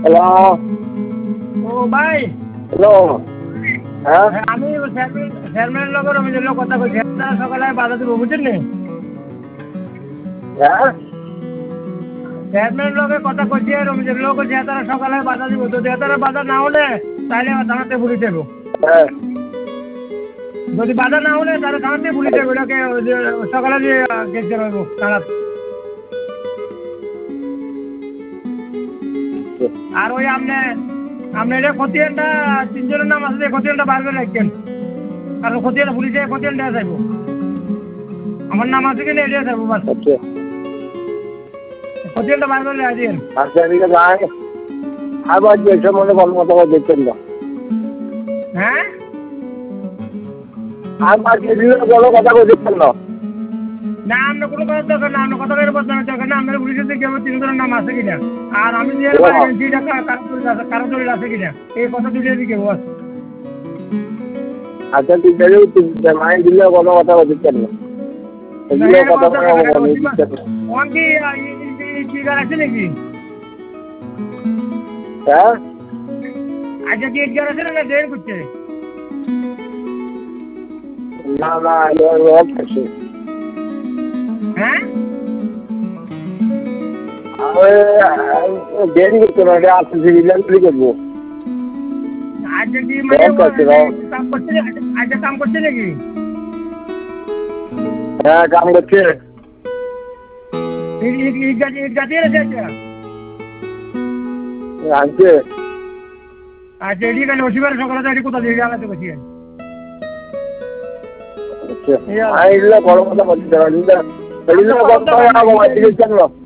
Hello. ও ভাই, hello. হ্যাঁ আমি চেয়ারম্যানের লগে রমেশের লগে কথা কইছি। তারা সকালে বাধা দিব, বুঝছেন নি? হ্যাঁ চেয়ারম্যানের লগে কথা কইছি, রমেশের লগে কইছি, তারা সকালে বাধা দিব। যদি তারা বাধা না হলে তাহলে থানাতে পুলিশ যাবো। হ্যাঁ যদি বাধা না হলে তাহলে থানাতে পুলিশ যাবো। এটাকে সকালে যে কেস করবো থানা। আর ওই আপনি এটা খতিয়ানটা তিনজনের নাম আছে, খতিয়ানটা বার করে রাখছেন। কারণ খতিয়ান পুলিশে খতিয়ান দেওয়া যাইব। আমার নাম আছে কিনা এটা যাবো বাস। আচ্ছা খতিয়ানটা বার করে রাখছেন। আচ্ছা ঠিক আছে। আবার যে মনে ভালো কথা দেখছেন না। হ্যাঁ আমার যে বড় কথা দেখছেন না। না, আপনার কোনো কথা দরকার না। আপনার কথা বদলানোর দরকার না। আপনার পুলিশের দিকে আমার তিনজনের নাম আছে কিনা, আর আমি যে কারো দলিল আছে কিনা, এই কথা দুটোর দিকে বস। আচ্ছা ঠিক আছে। মায়ের দিলে কোনো কথা দেখছেন না। এগুলো কথা দিচ্ছেন না। আছে নাকি? হ্যাঁ আচ্ছা, কি এডগার আছে না ড্রেন করছে? না না রোড আছে। হ্যাঁ দেরি করতে না, আসছে সিভিলিয়ান করবো। আচ্ছা, কি মানে কাম করছে? আচ্ছা, কাম করছে নাকি? হ্যাঁ কাম করছে। ইট গাছিয়ে রেখে আছে। আনছে। আচ্ছা, এটি কেন ওসিবার সকালে এটি কোথা দিয়ে জ্বালাতে বসি? এগুলো বড় কথা বলতে